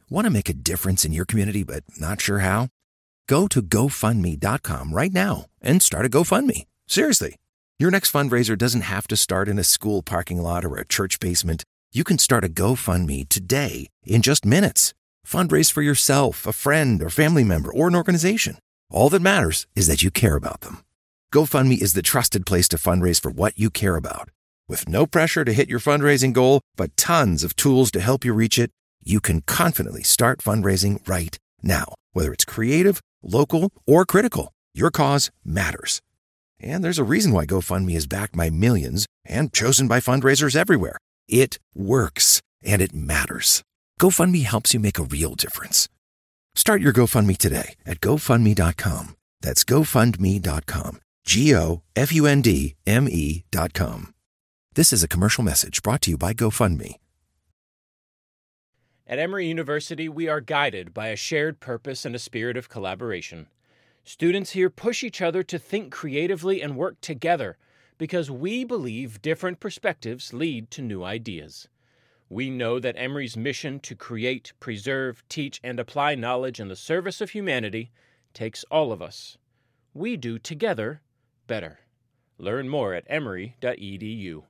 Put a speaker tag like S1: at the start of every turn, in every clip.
S1: Want to make a difference in your community but not sure how? Go to GoFundMe.com right now and start a GoFundMe. Seriously. Your next fundraiser doesn't have to start in a school parking lot or a church basement. You can start a GoFundMe today in just minutes. Fundraise for yourself, a friend, or family member, or an organization. All that matters is that you care about them. GoFundMe is the trusted place to fundraise for what you care about. With no pressure to hit your fundraising goal, but tons of tools to help you reach it, you can confidently start fundraising right now. Whether it's creative, local, or critical, your cause matters. And there's a reason why GoFundMe is backed by millions and chosen by fundraisers everywhere. It works, and it matters. GoFundMe helps you make a real difference. Start your GoFundMe today at GoFundMe.com. That's GoFundMe.com. GoFundMe.com. This is a commercial message brought to you by GoFundMe.
S2: At Emory University, we are guided by a shared purpose and a spirit of collaboration. Students here push each other to think creatively and work together because we believe different perspectives lead to new ideas. We know that Emory's mission to create, preserve, teach, and apply knowledge in the service of humanity takes all of us. We do together better. Learn more at emory.edu.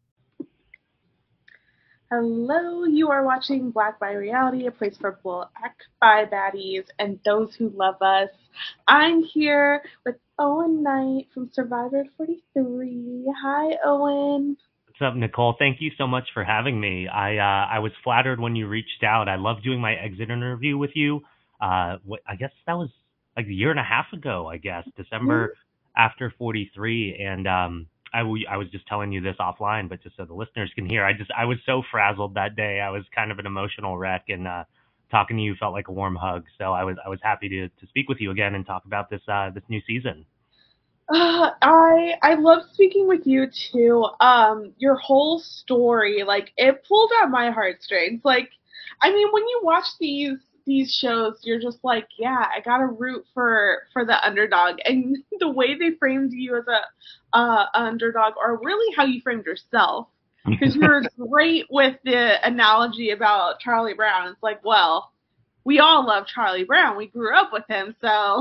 S3: Hello, you are watching Black by Reality, a place for black by baddies and those who love us. I'm here with Owen Knight from Survivor 43. Hi, Owen.
S4: What's up, Nicole? Thank you so much for having me. I was flattered when you reached out. I loved doing my exit interview with you. I guess that was like a year and a half ago, December after 43. And I was just telling you this offline, but just so the listeners can hear, I was so frazzled that day. I was kind of an emotional wreck, and talking to you felt like a warm hug. So I was happy to speak with you again and talk about this new season.
S3: I love speaking with you too. Your whole story, like, it pulled at my heartstrings. Like, I mean, when you watch these shows, you're just like, yeah, I gotta root for the underdog. And the way they framed you as a underdog, or really how you framed yourself, because you were great with the analogy about Charlie Brown. It's like, well, we all love Charlie Brown. We grew up with him, so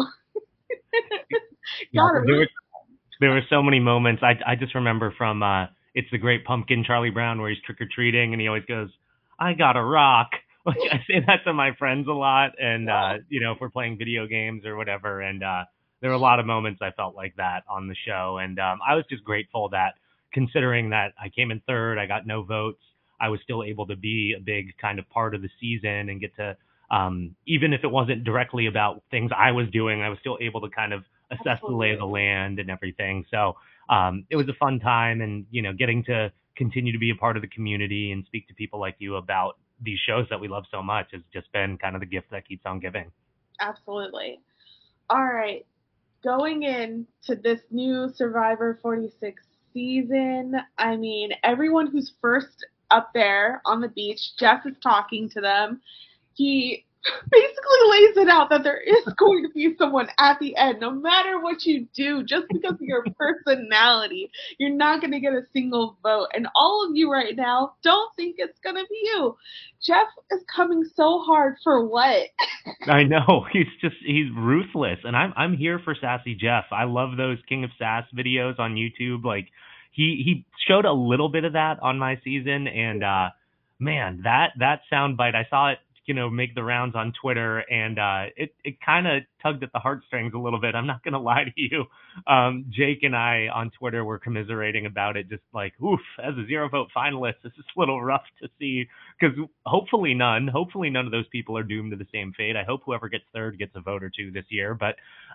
S4: there were so many moments. I just remember from It's the Great Pumpkin, Charlie Brown, where he's trick-or-treating, and he always goes, I got a rock. Like, I say that to my friends a lot, and if we're playing video games or whatever, and there were a lot of moments I felt like that on the show, and I was just grateful that, considering that I came in third, I got no votes, I was still able to be a big kind of part of the season and get to, even if it wasn't directly about things I was doing, I was still able to kind of assess the lay of the land and everything. So it was a fun time, and getting to continue to be a part of the community and speak to people like you about these shows that we love so much has just been kind of the gift that keeps on giving.
S3: Absolutely. All right. Going into this new Survivor 46 season, I mean, everyone who's first up there on the beach, Jeff is talking to them. He basically lays it out that there is going to be someone at the end, no matter what you do, just because of your personality. You're not going to get a single vote. And all of you right now don't think it's going to be you. Jeff is coming so hard for what?
S4: I know. He's ruthless. And I'm here for Sassy Jeff. I love those King of Sass videos on YouTube. Like, he showed a little bit of that on my season. And man, that soundbite, I saw it make the rounds on Twitter, and it kind of tugged at the heartstrings a little bit. I'm not going to lie to you. Jake and I on Twitter were commiserating about it, just like, oof, as a 0 vote finalist, this is a little rough to see, because hopefully none of those people are doomed to the same fate. I hope whoever gets third gets a vote or two this year, but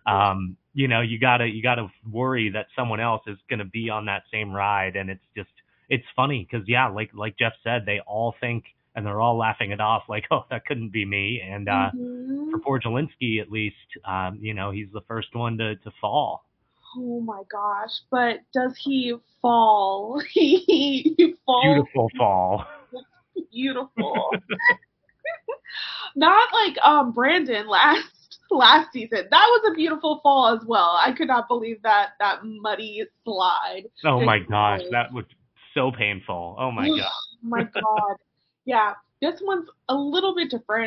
S4: you gotta worry that someone else is going to be on that same ride. And it's funny because, yeah, like Jeff said, they all think, and they're all laughing it off like, oh, that couldn't be me. And for poor Jelinski, at least, he's the first one to fall.
S3: Oh, my gosh. But does he fall? He falls.
S4: Beautiful fall.
S3: Beautiful. Not like Brandon last season. That was a beautiful fall as well. I could not believe that muddy slide.
S4: Oh, my gosh. That was so painful. Oh, my God.
S3: Oh, my God. Yeah, this one's a little bit different.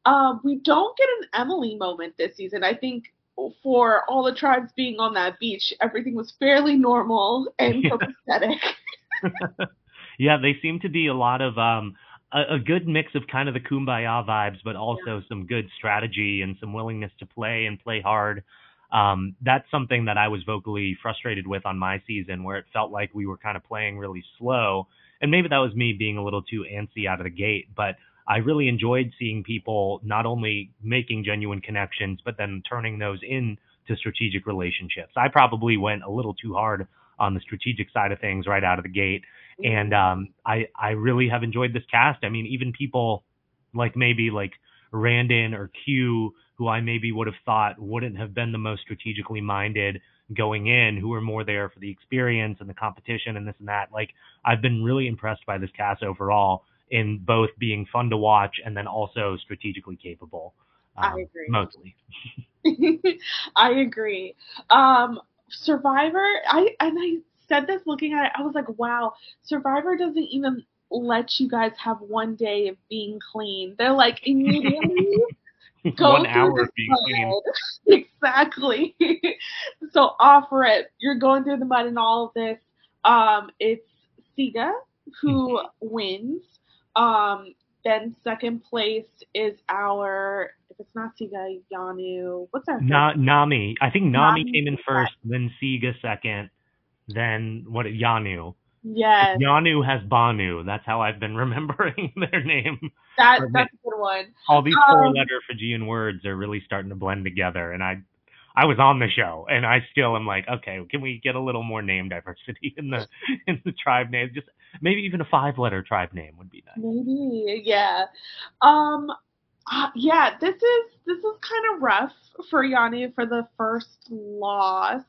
S3: We don't get an Emily moment this season. I think for all the tribes being on that beach, everything was fairly normal and
S4: Yeah.
S3: copacetic.
S4: Yeah, they seem to be a lot of a good mix of kind of the kumbaya vibes, but also some good strategy and some willingness to play and play hard. That's something that I was vocally frustrated with on my season, where it felt like we were kind of playing really slow. And maybe that was me being a little too antsy out of the gate, but I really enjoyed seeing people not only making genuine connections, but then turning those into strategic relationships. I probably went a little too hard on the strategic side of things right out of the gate. And I really have enjoyed this cast. I mean, even people like maybe like Randon or Q, who I maybe would have thought wouldn't have been the most strategically minded going in, who are more there for the experience and the competition and this and that. Like, I've been really impressed by this cast overall in both being fun to watch and then also strategically capable.
S3: I agree.
S4: Mostly.
S3: I agree. Survivor, I said this looking at it, I was like, wow, Survivor doesn't even let you guys have one day of being clean. They're like, immediately go
S4: 1 hour
S3: through
S4: of
S3: the
S4: being clean.
S3: mud. Exactly. So offer it. You're going through the mud and all of this. It's Siga who wins. Then second place is our, if it's not Siga, Yanu. What's our third?
S4: Nami. I think Nami
S3: Nami
S4: came in
S3: is
S4: first, then Siga second, then Yanu.
S3: Yes,
S4: Yanu has Banu. That's how I've been remembering their name.
S3: that's a good one.
S4: All these four-letter Fijian words are really starting to blend together, and I was on the show, and I still am like, okay, can we get a little more name diversity in the tribe names? Just maybe even a 5-letter tribe name would be nice.
S3: Maybe, yeah. Yeah, this is kind of rough for Yanu for the first loss.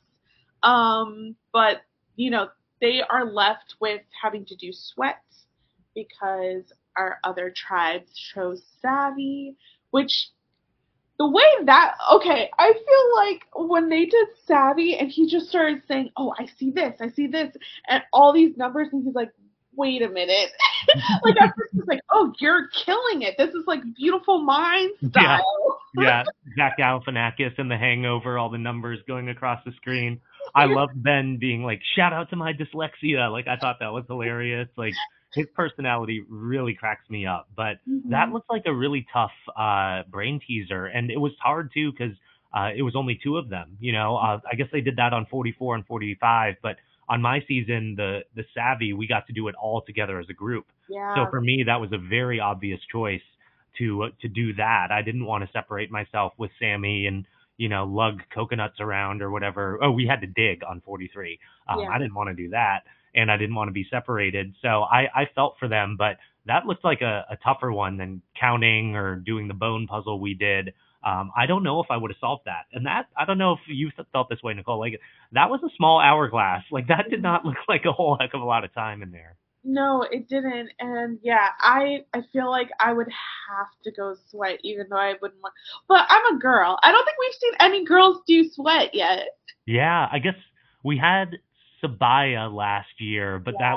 S3: But they are left with having to do sweat because our other tribes chose Savvy, which the way that, okay, I feel like when they did Savvy and he just started saying, oh, I see this, and all these numbers, and he's like, wait a minute. Like, at first he's like, oh, you're killing it. This is like Beautiful Mind style.
S4: Yeah, Zach Galifianakis in The Hangover, all the numbers going across the screen. I love Ben being like, shout out to my dyslexia. Like, I thought that was hilarious. Like, his personality really cracks me up. But that looks like a really tough brain teaser. And it was hard, too, because it was only 2 of them. I guess they did that on 44 and 45. But on my season, the Savvy, we got to do it all together as a group.
S3: Yeah.
S4: So for me, that was a very obvious choice to do that. I didn't want to separate myself with Sammy and lug coconuts around or whatever. Oh, we had to dig on 43. I didn't want to do that, and I didn't want to be separated. So I felt for them, but that looked like a tougher one than counting or doing the bone puzzle we did. I don't know if I would have solved that. And that, I don't know if you felt this way, Nicole. Like, that was a small hourglass. Like, that did not look like a whole heck of a lot of time in there.
S3: No, it didn't. And yeah, I feel like I would have to go sweat even though I wouldn't want. But I'm a girl. I don't think we've seen any girls do sweat yet.
S4: Yeah, I guess we had Sabaya last year, but that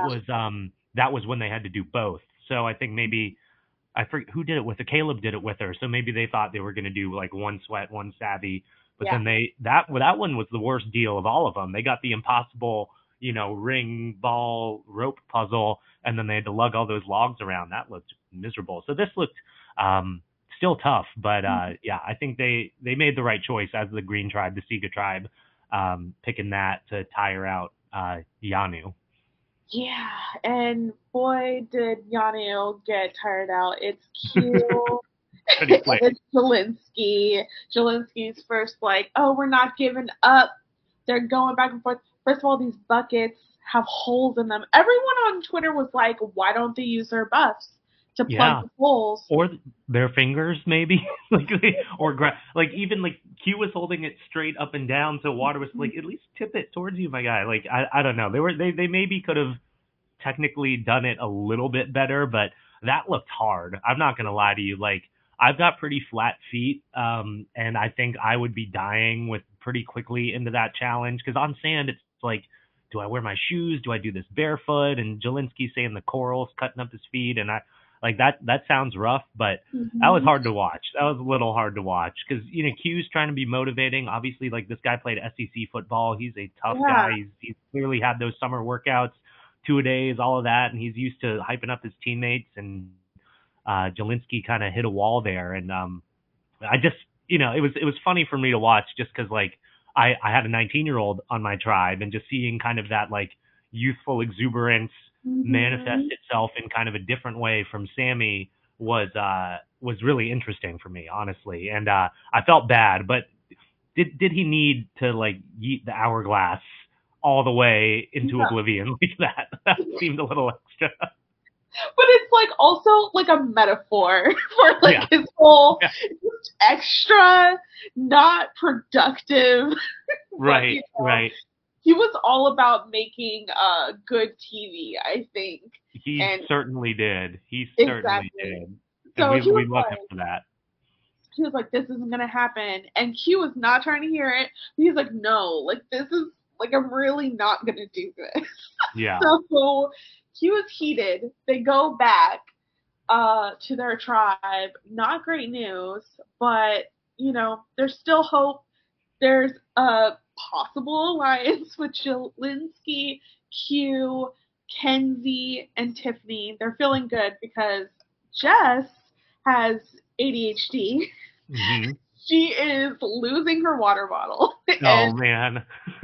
S4: was when they had to do both. So I think maybe I forget who did it with her. Caleb did it with her. So maybe they thought they were going to do like one sweat, one Savvy. But then that one was the worst deal of all of them. They got the impossible ring, ball, rope puzzle, and then they had to lug all those logs around. That looked miserable. So this looked still tough, but yeah, I think they made the right choice as the Green Tribe, the Siga Tribe, picking that to tire out Yanu.
S3: Yeah, and boy, did Yanu get tired out. It's cute. It's Jelinski. Jelinski's first like, oh, we're not giving up. They're going back and forth. First of all, these buckets have holes in them. Everyone on Twitter was like, why don't they use their buffs to plug the holes?
S4: Or their fingers, maybe? Like even like Q was holding it straight up and down, so water was like, at least tip it towards you, my guy. Like, I don't know. They maybe could have technically done it a little bit better, but that looked hard. I'm not going to lie to you. Like, I've got pretty flat feet, and I think I would be dying with pretty quickly into that challenge, because on sand it's like, do I wear my shoes? Do I do this barefoot? And Jelinski's saying the coral's cutting up his feet, and Like that sounds rough, but that was hard to watch. That was a little hard to watch because, Q's trying to be motivating. Obviously, like, this guy played SEC football. He's a tough guy. He's clearly had those summer workouts, 2-a-days, all of that, and he's used to hyping up his teammates. And Jelinski kind of hit a wall there, and I just, it was funny for me to watch just because, like, I had a 19-year-old on my tribe, and just seeing kind of that, like, youthful exuberance manifest itself in kind of a different way from Sammy was really interesting for me, honestly. And I felt bad, but did he need to, like, yeet the hourglass all the way into oblivion like that? That seemed a little extra.
S3: But it's, like, also, like, a metaphor for, like, his whole just extra, not productive.
S4: Right, right.
S3: He was all about making good TV, I think.
S4: He certainly did. He certainly did.
S3: So
S4: and we love him for that.
S3: He was like, this isn't going to happen. And Q was not trying to hear it. He's like, no, like, this is, like, I'm really not going to do this.
S4: Yeah.
S3: So Q was heated. They go back to their tribe. Not great news, but, there's still hope. There's a possible alliance with Jelinski, Q, Kenzie, and Tiffany. They're feeling good because Jess has ADHD.
S4: Mm-hmm.
S3: She is losing her water bottle.
S4: Oh, man.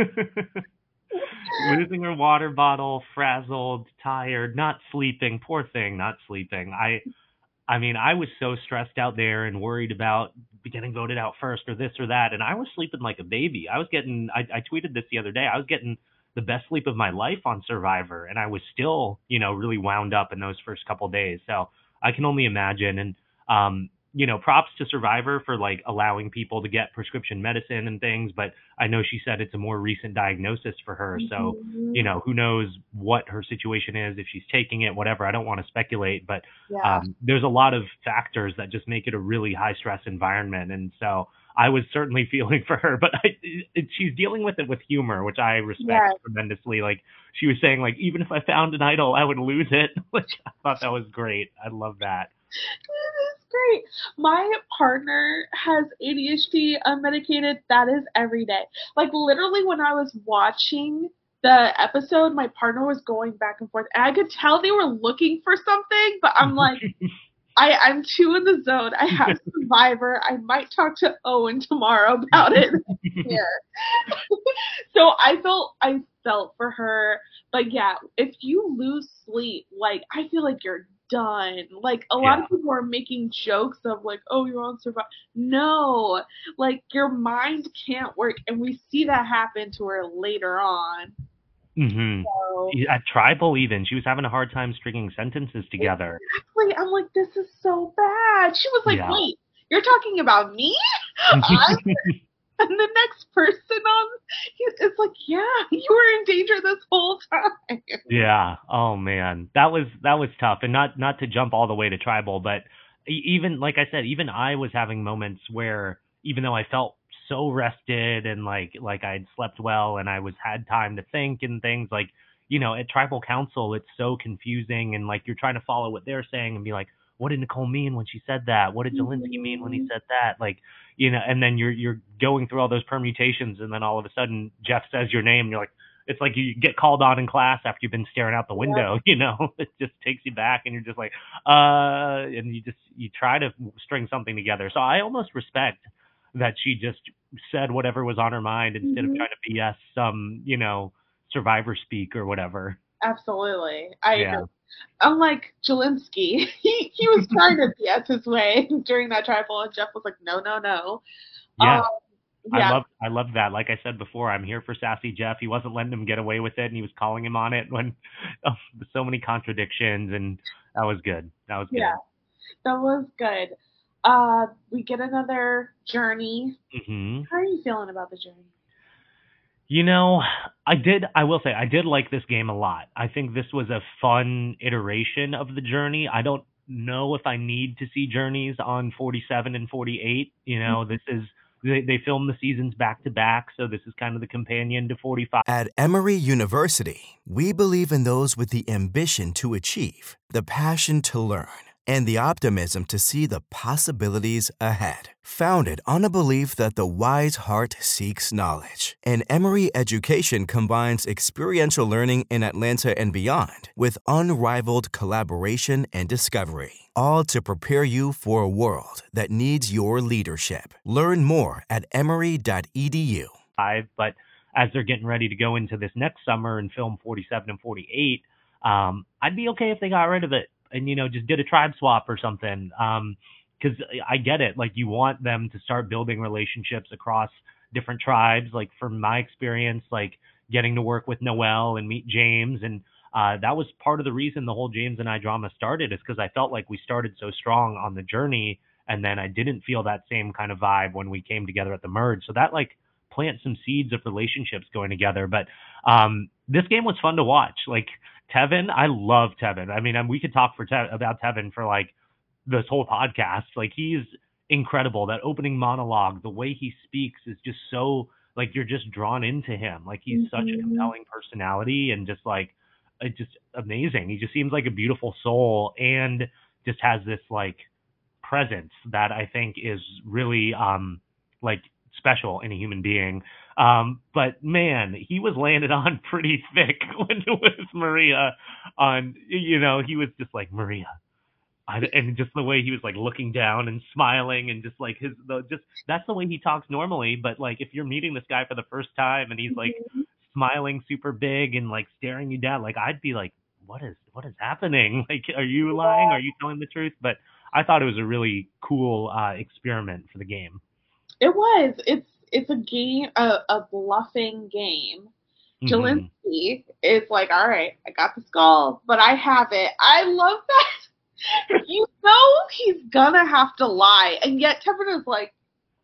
S4: Losing her water bottle, frazzled, tired, not sleeping. Poor thing, not sleeping. I mean, I was so stressed out there and worried about getting voted out first or this or that, and I was sleeping like a baby. I tweeted this the other day. I was getting the best sleep of my life on Survivor, and I was still, really wound up in those first couple of days. So I can only imagine. And, props to Survivor for, like, allowing people to get prescription medicine and things, but I know she said it's a more recent diagnosis for her. So, who knows what her situation is, if she's taking it, whatever. I don't want to speculate, but there's a lot of factors that just make it a really high stress environment. And so I was certainly feeling for her, but she's dealing with it with humor, which I respect tremendously. Like, she was saying, like, even if I found an idol, I would lose it. Which I thought that was great. I love that.
S3: It is great. My partner has ADHD unmedicated. That is every day. Like, literally, when I was watching the episode, my partner was going back and forth, and I could tell they were looking for something, but I'm like, I'm too in the zone. I have Survivor. I might talk to Owen tomorrow about it. So I felt for her. But yeah, if you lose sleep, like, I feel like you're done. Like, a lot of people are making jokes of, like, oh, you're on Survivor. No, like, your mind can't work, and we see that happen to her later on.
S4: Mm-hmm.
S3: So,
S4: at Tribal, even she was having a hard time stringing sentences together.
S3: Exactly. I'm like, this is so bad. She was like, wait, you're talking about me? And the next person on, it's like, yeah, you were in danger this whole time.
S4: Yeah. Oh man, that was tough. And not to jump all the way to Tribal, but even, like I said, even I was having moments where, even though I felt so rested and like I'd slept well and I had time to think and things, like, at Tribal Council, it's so confusing, and like, you're trying to follow what they're saying and be like, what did Nicole mean when she said that? What did Jelinski mean when he said that? Like, and then you're going through all those permutations, and then all of a sudden Jeff says your name, and you're like, it's like you get called on in class after you've been staring out the window, it just takes you back, and you're just like, and you try to string something together. So I almost respect that she just said whatever was on her mind instead of trying to BS some, Survivor speak or whatever.
S3: Absolutely. I agree. Unlike Jelinski, he was trying to BS his way during that Tribal, and Jeff was like, no.
S4: Yeah. I love that. Like I said before, I'm here for sassy Jeff. He wasn't letting him get away with it, and he was calling him on it when so many contradictions, and that was good.
S3: Yeah, that was good. We get another journey.
S4: Mm-hmm.
S3: How are you feeling about the journey?
S4: I will say I did like this game a lot. I think this was a fun iteration of the journey. I don't know if I need to see journeys on 47 and 48. This is, they filmed the seasons back to back, so this is kind of the companion to 45.
S5: At Emory University, we believe in those with the ambition to achieve, the passion to learn, and the optimism to see the possibilities ahead. Founded on a belief that the wise heart seeks knowledge, and Emory Education combines experiential learning in Atlanta and beyond with unrivaled collaboration and discovery, all to prepare you for a world that needs your leadership. Learn more at emory.edu.
S4: But as they're getting ready to go into this next summer and film 47 and 48, I'd be okay if they got rid of it and, just did a tribe swap or something. Because I get it. Like, you want them to start building relationships across different tribes. Like, from my experience, like getting to work with Noelle and meet James. And that was part of the reason the whole James and I drama started, is because I felt like we started so strong on the journey. And then I didn't feel that same kind of vibe when we came together at the merge. So that plant some seeds of relationships going together. But this game was fun to watch. Like, Tevin, I love Tevin. I mean, we could talk about Tevin for this whole podcast. Like, he's incredible. That opening monologue, the way he speaks is just so, you're just drawn into him. Like, he's such a compelling personality and just just amazing. He just seems like a beautiful soul and just has this presence that I think is really special in a human being. But man, he was landed on pretty thick when it was Maria he was just like, Maria. And just the way he was looking down and smiling and just that's the way he talks normally. But if you're meeting this guy for the first time and he's smiling super big and staring you down, I'd be like, what is happening? Are you lying? Are you telling the truth? But I thought it was a really cool experiment for the game.
S3: It was. It's a game, a bluffing game. Jelinsky is like, all right, I got the skull, but I have it. I love that. He's gonna have to lie, and yet Tevin is like,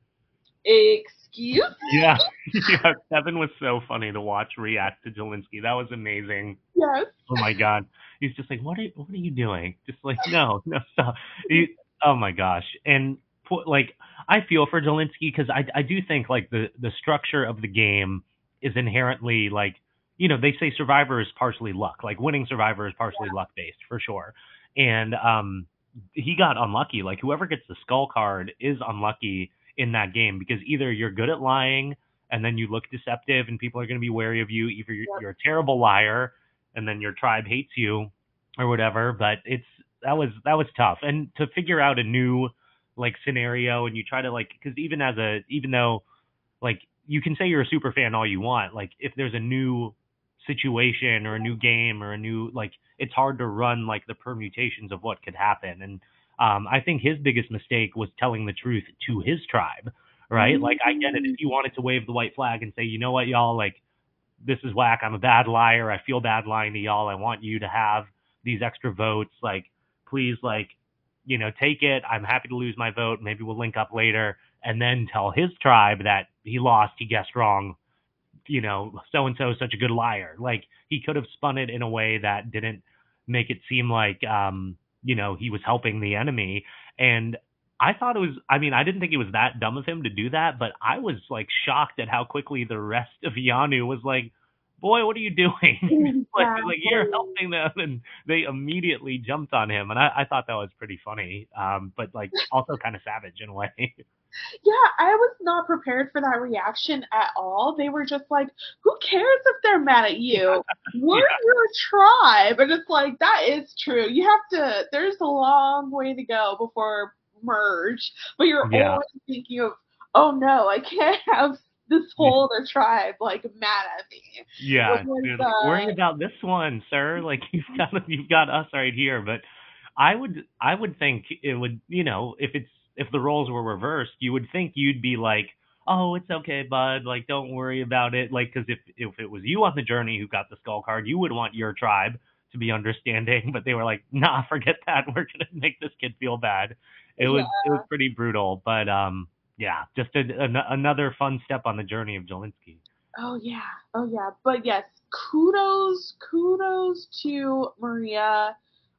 S3: excuse me?
S4: Yeah. Tevin was so funny to watch react to Jelinsky. That was amazing.
S3: Yes.
S4: Oh my God. He's just like, what are you doing? Just no, stop. Oh my gosh. And I feel for Jelinsky, because I do think the structure of the game is inherently they say Survivor is partially luck. Winning Survivor is partially luck based for sure. And he got unlucky. Whoever gets the skull card is unlucky in that game, because either you're good at lying and then you look deceptive and people are going to be wary of you, either you're a terrible liar and then your tribe hates you or whatever. But that was tough. And to figure out a new scenario, and you try to because even though you can say you're a super fan all you want, if there's a new situation or a new game or a new it's hard to run the permutations of what could happen. And I think his biggest mistake was telling the truth to his tribe, right? I get it if you wanted to wave the white flag and say, you know what, y'all, this is whack, I'm a bad liar, I feel bad lying to y'all, I want you to have these extra votes, please take it. I'm happy to lose my vote. Maybe we'll link up later. And then tell his tribe that he lost, he guessed wrong. So-and-so is such a good liar. He could have spun it in a way that didn't make it seem he was helping the enemy. And I thought it was, I didn't think it was that dumb of him to do that, but I was shocked at how quickly the rest of Yanu was boy, what are you doing? You're helping them. And they immediately jumped on him. And I thought that was pretty funny, but also kind of savage in a way.
S3: Yeah, I was not prepared for that reaction at all. They were just like, who cares if they're mad at you? We're your tribe. And it's that is true. You have to, there's a long way to go before merge. But you're always thinking of, oh no, I can't have this whole other tribe mad at me.
S4: Yeah, worry about this one, sir. You've got us right here. But I would think it would, if the roles were reversed, you would think you'd be oh, it's okay, bud. Don't worry about it. Because if it was you on the journey who got the skull card, you would want your tribe to be understanding. But they were nah, forget that. We're gonna make this kid feel bad. It was pretty brutal, but just another fun step on the journey of Jelinsky.
S3: Oh yeah. But yes, kudos to Maria.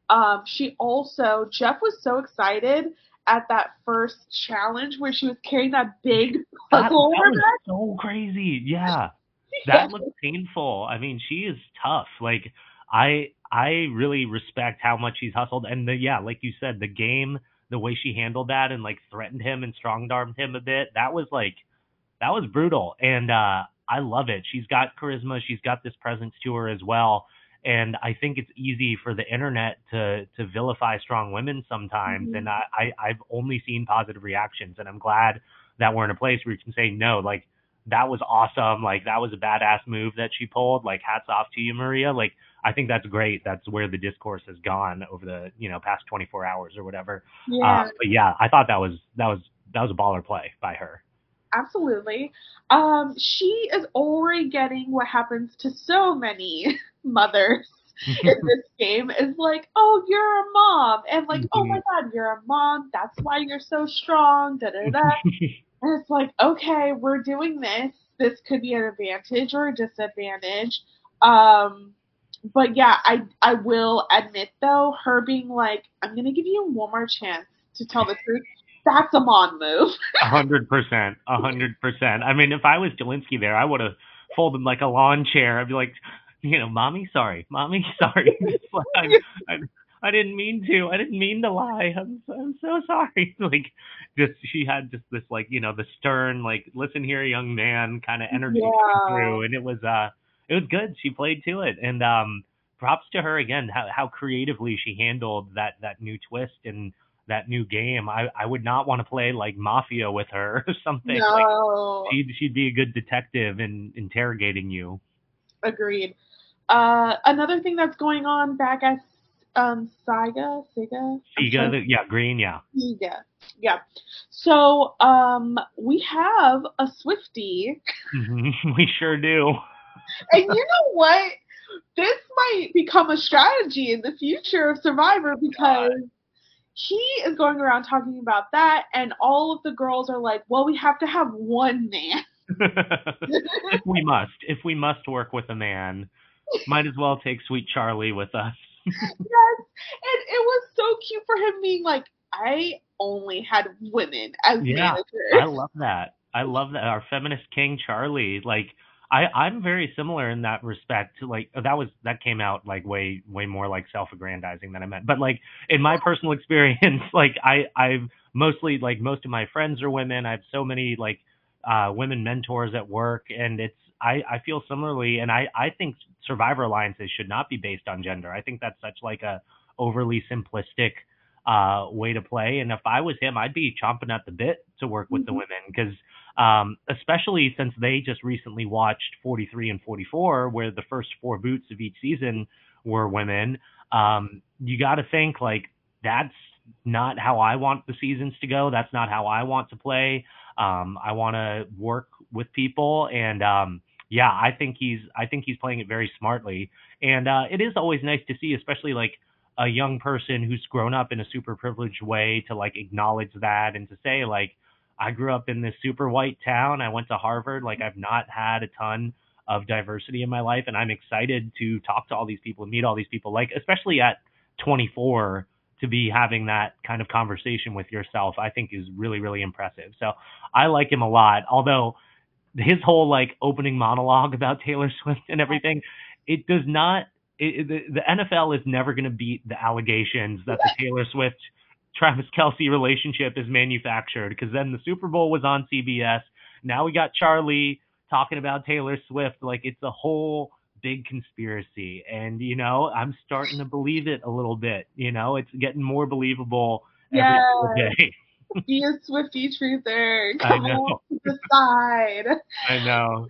S3: Jeff was so excited at that first challenge where she was carrying that big puzzle.
S4: That was so crazy. Yeah. That looked painful. She is tough. I really respect how much he's hustled. And like you said, the game, the way she handled that and like threatened him and strong-armed him a bit, that was brutal. And I love it. She's got charisma. She's got this presence to her as well. And I think it's easy for the internet to vilify strong women sometimes. And I've only seen positive reactions. And I'm glad that we're in a place where you can say, no, like, that was awesome. Like, that was a badass move that she pulled. Like, hats off to you, Maria. Like, I think that's great. That's where the discourse has gone over the, past 24 hours or whatever.
S3: Yeah.
S4: But yeah, I thought that was a baller play by her.
S3: Absolutely. She is already getting what happens to so many mothers in this game is like, oh, you're a mom. And like, oh my God, you're a mom. That's why you're so strong. Da da da. And it's like, okay, we're doing this. This could be an advantage or a disadvantage. But yeah, I will admit though, her being like, I'm gonna give you one more chance to tell the truth. That's a Mon move.
S4: 100%. I mean, if I was Jelinski there, I would have folded like a lawn chair. I'd be like, mommy, sorry. I didn't mean to. I didn't mean to lie. I'm so sorry. Like, she had just this like, the stern, like, listen here, young man kind of energy coming through, and it was good. She played to it, and props to her again. How creatively she handled that new twist and that new game. I would not want to play like Mafia with her or something.
S3: No.
S4: Like, she'd be a good detective in interrogating you.
S3: Agreed. Another thing that's going on back at Sega.
S4: Green, yeah.
S3: Yeah. So, we have a Swiftie.
S4: We sure do.
S3: And you know what? This might become a strategy in the future of Survivor because he is going around talking about that, and all of the girls are like, well, we have to have one man.
S4: If we must work with a man, might as well take Sweet Charlie with us.
S3: Yes, and it was so cute for him being like, I only had women as managers.
S4: I love that. Our feminist king, Charlie. Like, I'm very similar in that respect. Like, that came out like way more like self-aggrandizing than I meant. But like, in my personal experience, like I've mostly, like, most of my friends are women. I have so many like women mentors at work, and I feel similarly. And I think Survivor alliances should not be based on gender. I think that's such like a overly simplistic way to play. And if I was him, I'd be chomping at the bit to work with the women, because especially since they just recently watched 43 and 44, where the first 4 boots of each season were women. You got to think like, that's not how I want the seasons to go. That's not how I want to play. I want to work with people, and I think he's playing it very smartly. And it is always nice to see, especially like a young person who's grown up in a super privileged way, to like acknowledge that and to say like, I grew up in this super white town. I went to Harvard. Like, I've not had a ton of diversity in my life, and I'm excited to talk to all these people and meet all these people. Like, especially at 24, to be having that kind of conversation with yourself, I think is really, really impressive. So I like him a lot. Although his whole like opening monologue about Taylor Swift and everything, it does not. The NFL is never going to beat the allegations that the Taylor Swift Travis Kelce relationship is manufactured, because then the Super Bowl was on CBS. Now we got Charlie talking about Taylor Swift. Like, it's a whole big conspiracy, and I'm starting to believe it a little bit. It's getting more believable every single day.
S3: Be a Swiftie truther. Come on to the side.
S4: I know.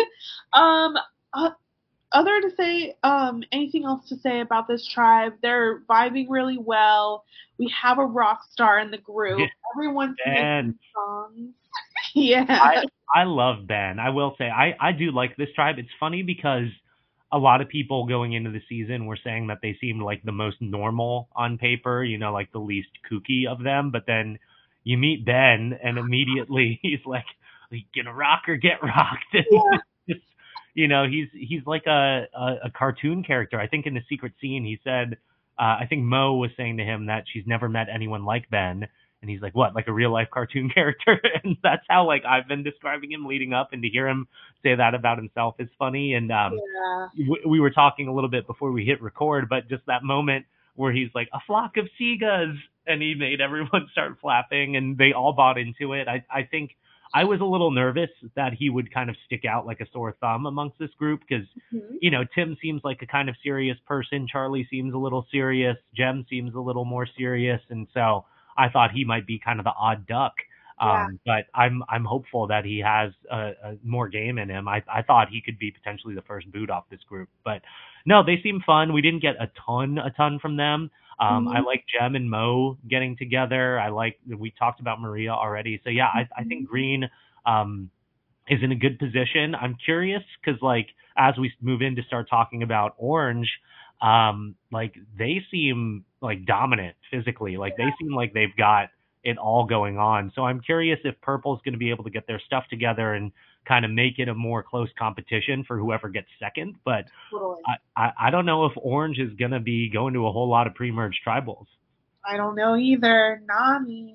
S3: Anything else to say about this tribe? They're vibing really well. We have a rock star in the group. Yeah. Everyone's making songs. Yeah.
S4: I love Ben. I will say, I do like this tribe. It's funny because a lot of people going into the season were saying that they seemed like the most normal on paper, like the least kooky of them. But then you meet Ben, and immediately he's like, "You gonna rock or get rocked?" Yeah. He's like a cartoon character. I think in the secret scene he said, I think Mo was saying to him that she's never met anyone like Ben. And he's like, what, like a real life cartoon character? And that's how like I've been describing him leading up, and to hear him say that about himself is funny. And we were talking a little bit before we hit record, but just that moment where he's like, a flock of seagulls, and he made everyone start flapping, and they all bought into it. I think I was a little nervous that he would kind of stick out like a sore thumb amongst this group because, you know, Tim seems like a kind of serious person. Charlie seems a little serious. Jem seems a little more serious. And so I thought he might be kind of the odd duck. But I'm hopeful that he has a more game in him. I thought he could be potentially the first boot off this group. But no, they seem fun. We didn't get a ton from them. I like Jem and Mo getting together. We talked about Maria already. So yeah, I think Green is in a good position. I'm curious because like as we move in to start talking about Orange, like they seem like dominant physically. Like they seem like they've got it all going on. So I'm curious if Purple's going to be able to get their stuff together and kind of make it a more close competition for whoever gets second. But totally. I don't know if Orange is going to be going to a whole lot of pre-merge tribals.
S3: I don't know either. Not me.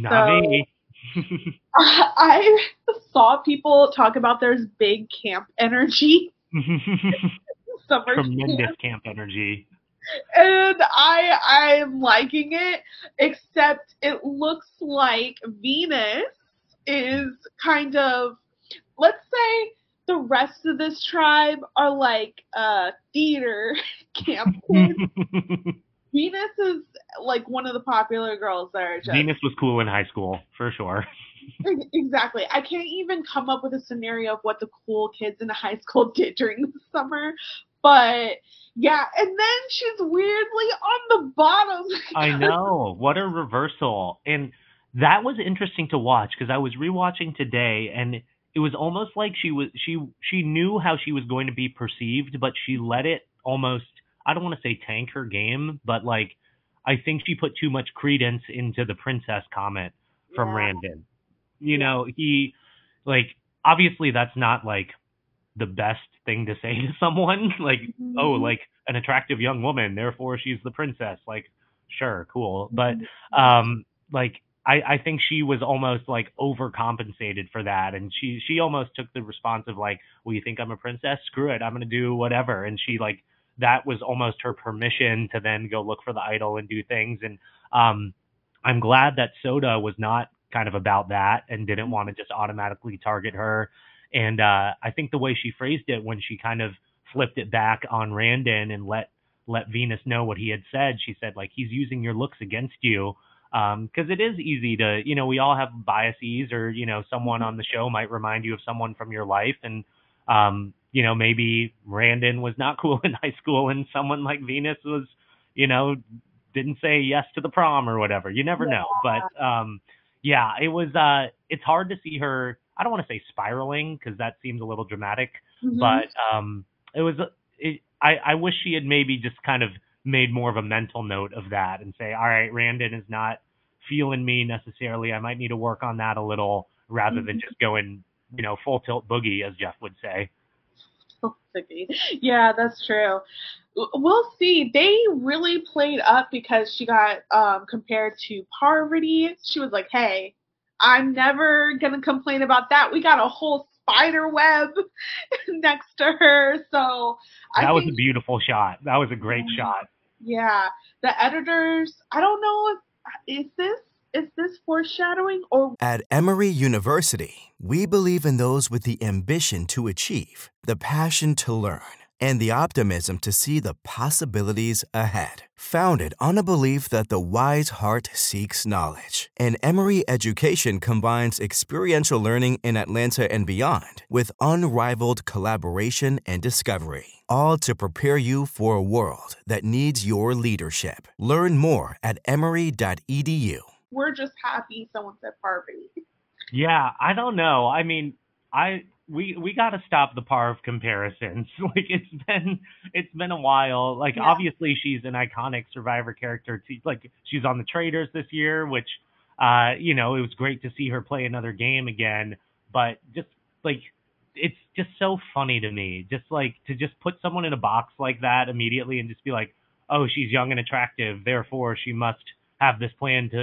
S3: I saw people talk about there's big camp energy.
S4: Tremendous camp energy.
S3: And I'm liking it, except it looks like Venus is kind of, let's say the rest of this tribe are like theater camp kids. Venus is like one of the popular girls there.
S4: Venus was cool in high school, for sure.
S3: Exactly. I can't even come up with a scenario of what the cool kids in high school did during the summer. But yeah, and then she's weirdly on the bottom.
S4: I know. What a reversal. And that was interesting to watch because I was rewatching today, and it was almost like she knew how she was going to be perceived, but she let it almost, I don't want to say tank her game, but like I think she put too much credence into the princess comment from Randon. You know, he like obviously that's not like the best thing to say to someone, like, oh, like an attractive young woman, therefore she's the princess. Like, sure, cool. But like I think she was almost like overcompensated for that, and she almost took the response of like, well, you think I'm a princess? Screw it, I'm gonna do whatever. And she like that was almost her permission to then go look for the idol and do things. And I'm glad that Soda was not kind of about that and didn't want to just automatically target her. And I think the way she phrased it when she kind of flipped it back on Randon and let Venus know what he had said, she said, like, he's using your looks against you. Because it is easy to, you know, we all have biases, or, you know, someone on the show might remind you of someone from your life. And, you know, maybe Randon was not cool in high school and someone like Venus was, you know, didn't say yes to the prom or whatever. You never know. But yeah, it was it's hard to see her. I don't want to say spiraling because that seems a little dramatic, but it was. I wish she had maybe just kind of made more of a mental note of that and say, all right, Randon is not feeling me necessarily. I might need to work on that a little rather than just going, you know, full tilt boogie, as Jeff would say.
S3: Yeah, that's true. We'll see. They really played up because she got compared to Parvati. She was like, hey, I'm never going to complain about that. We got a whole spider web next to her. So
S4: that was a beautiful shot. That was a great shot.
S3: Yeah. The editors, I don't know if is this foreshadowing or...
S5: At Emory University, we believe in those with the ambition to achieve, the passion to learn, and the optimism to see the possibilities ahead. Founded on a belief that the wise heart seeks knowledge, and Emory Education combines experiential learning in Atlanta and beyond with unrivaled collaboration and discovery, all to prepare you for a world that needs your leadership. Learn more at emory.edu.
S3: We're just happy someone said Parvati.
S4: Yeah, I don't know. I mean, we got to stop the Parv comparisons. Like it's been a while. Like obviously she's an iconic Survivor character. Like she's on the Traders this year, which you know, it was great to see her play another game again. But just like it's just so funny to me, just like to just put someone in a box like that immediately and just be like, oh, she's young and attractive, therefore she must have this plan to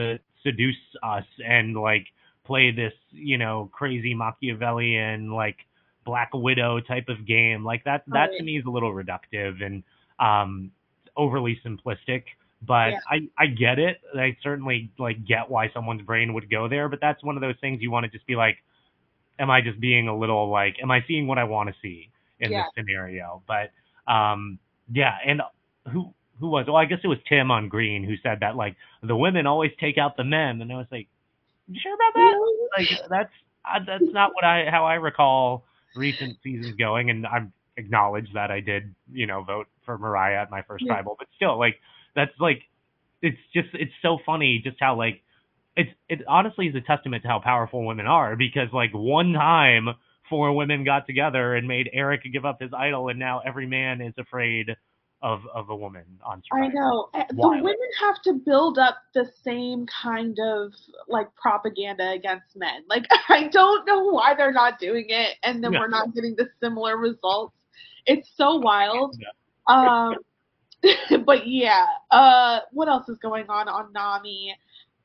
S4: seduce us and like play this, crazy Machiavellian like Black Widow type of game. Like that to me is a little reductive and overly simplistic. But I get it. I certainly like get why someone's brain would go there. But that's one of those things you want to just be like, am I just being a little like, am I seeing what I want to see in this scenario? But yeah, and who was? Well, I guess it was Tim on Green who said that like the women always take out the men, and I was like, you sure about that? Like that's not how I recall recent seasons going, and I acknowledge that I did vote for Mariah at my first tribal, but still like that's like it's so funny just how like it honestly is a testament to how powerful women are, because like one time 4 women got together and made Eric give up his idol, and now every man is afraid of a woman on Survivor.
S3: I know. The women have to build up the same kind of like propaganda against men. Like I don't know why they're not doing it, and then we're not getting the similar results. It's so wild. Yeah. But yeah. What else is going on Nami?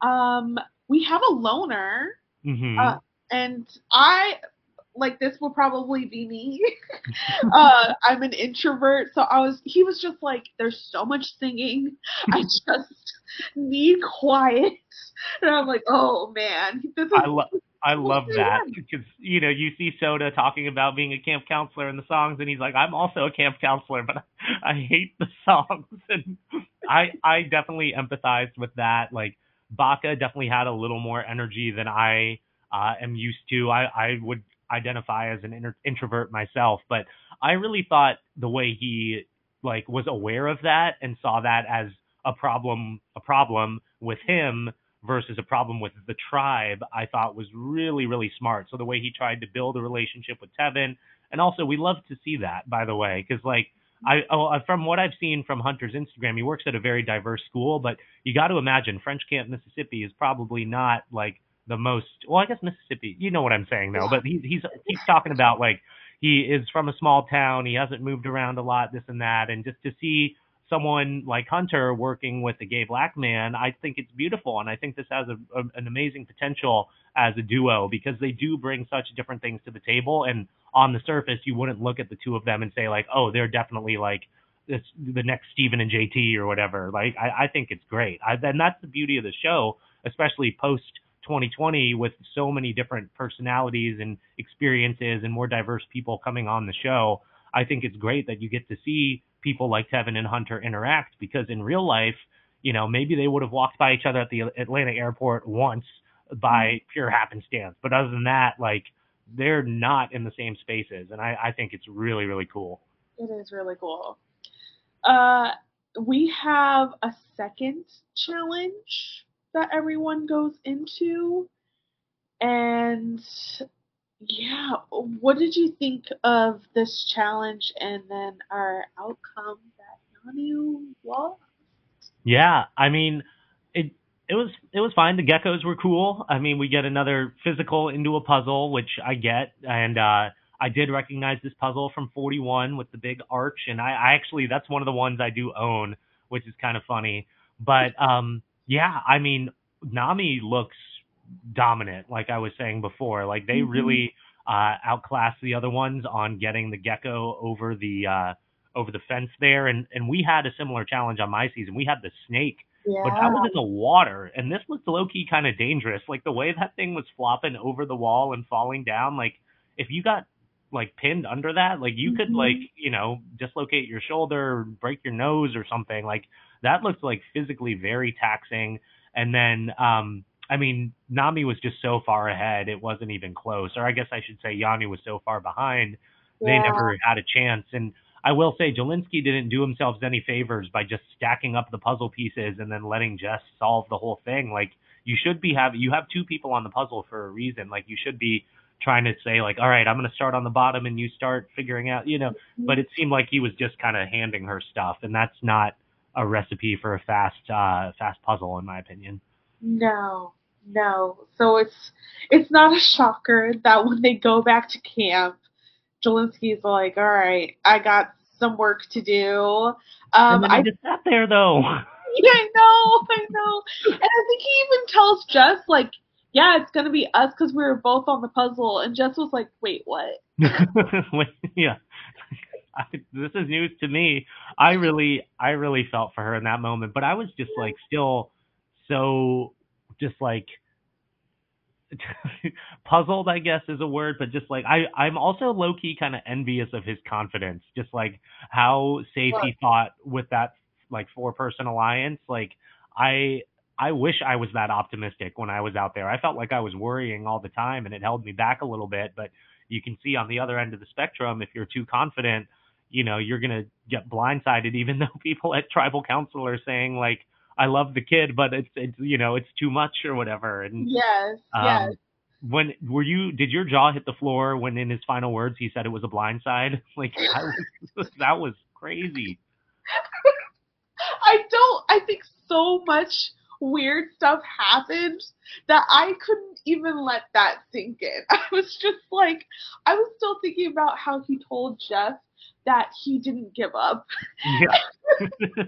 S3: We have a loner, and I like this will probably be me. I'm an introvert, so he was just like, there's so much singing, I just need quiet, and I'm like, oh man,
S4: I love that, because you see Soda talking about being a camp counselor in the songs, and he's like, I'm also a camp counselor, but I hate the songs, and I definitely empathized with that. Like Baka definitely had a little more energy than I am used to. I would identify as an introvert myself, but I really thought the way he like was aware of that and saw that as a problem with him versus a problem with the tribe, I thought was really, really smart. So the way he tried to build a relationship with Tevin, and also we love to see that, by the way, because like from what I've seen from Hunter's Instagram, he works at a very diverse school, but you got to imagine French Camp, Mississippi is probably not like the most, well, I guess Mississippi, you know what I'm saying though, but he's talking about like he is from a small town, he hasn't moved around a lot, this and that, and just to see someone like Hunter working with a gay black man, I think it's beautiful, and I think this has an amazing potential as a duo, because they do bring such different things to the table, and on the surface you wouldn't look at the two of them and say like, oh, they're definitely like the next Steven and JT or whatever. Like I think it's great, and that's the beauty of the show, especially post 2020 with so many different personalities and experiences and more diverse people coming on the show. I think it's great that you get to see people like Tevin and Hunter interact, because in real life, maybe they would have walked by each other at the Atlanta airport once by pure happenstance. But other than that, like they're not in the same spaces. And I think it's really, really cool.
S3: It is really cool. We have a second challenge that everyone goes into, and yeah, what did you think of this challenge and then our outcome that Nanu lost?
S4: Yeah, I mean, it was fine. The geckos were cool. I mean, we get another physical into a puzzle, which I get, and I did recognize this puzzle from 41 with the big arch, and I actually, that's one of the ones I do own, which is kind of funny. But yeah, I mean, Nami looks dominant, like I was saying before. Like they really outclassed the other ones on getting the gecko over the fence there. And we had a similar challenge on my season. We had the snake, but that was in the water, and this looked low-key kind of dangerous. Like the way that thing was flopping over the wall and falling down, like if you got like pinned under that, like you could like, dislocate your shoulder, break your nose or something. Like that looked like physically very taxing. And then, I mean, Nami was just so far ahead, it wasn't even close. Or I guess I should say Yanu was so far behind, they never had a chance. And I will say Jelinski didn't do themselves any favors by just stacking up the puzzle pieces and then letting Jess solve the whole thing. Like you have 2 people on the puzzle for a reason. Like you should be trying to say like, all right, I'm going to start on the bottom and you start figuring out, but it seemed like he was just kind of handing her stuff, and that's not a recipe for a fast puzzle, in my opinion.
S3: No. So it's not a shocker that when they go back to camp, Jelinski's like, all right, I got some work to do.
S4: I just sat there though.
S3: Yeah, I know. And I think he even tells Jess, like, yeah, it's going to be us because we were both on the puzzle. And Jess was like, wait, what?
S4: Yeah. This is news to me. I really felt for her in that moment, but I was just like still so just like puzzled, I guess is a word, but just like I'm also low key kind of envious of his confidence, just like how safe he thought with that like 4-person alliance. Like I I wish I was that optimistic when I was out there. I felt like I was worrying all the time and it held me back a little bit, but you can see on the other end of the spectrum, if you're too confident, you know, you're going to get blindsided, even though people at tribal council are saying like, I love the kid, but it's you know, it's too much or whatever. And
S3: Yes, yes.
S4: um, did your jaw hit the floor when in his final words he said it was a blind side? Like that was crazy.
S3: I think so much weird stuff happened that I couldn't even let that sink in. I was just like, I was still thinking about how he told Jeff that he didn't give up.
S4: Yeah.